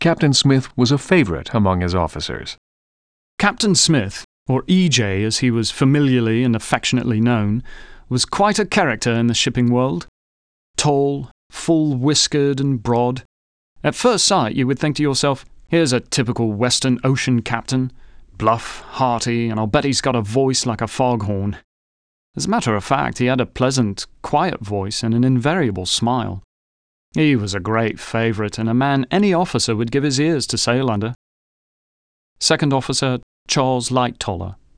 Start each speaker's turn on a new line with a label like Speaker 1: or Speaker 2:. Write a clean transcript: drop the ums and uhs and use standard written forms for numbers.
Speaker 1: Captain Smith was a favorite among his officers.
Speaker 2: Captain Smith, or EJ as he was familiarly and affectionately known, was quite a character in the shipping world. Tall, full-whiskered and broad. At first sight you would think to yourself, here's a typical Western Ocean captain. Bluff, hearty, and I'll bet he's got a voice like a foghorn. As a matter of fact, he had a pleasant, quiet voice and an invariable smile. He was a great favourite and a man any officer would give his ears to sail under. Second Officer Charles Lightoller.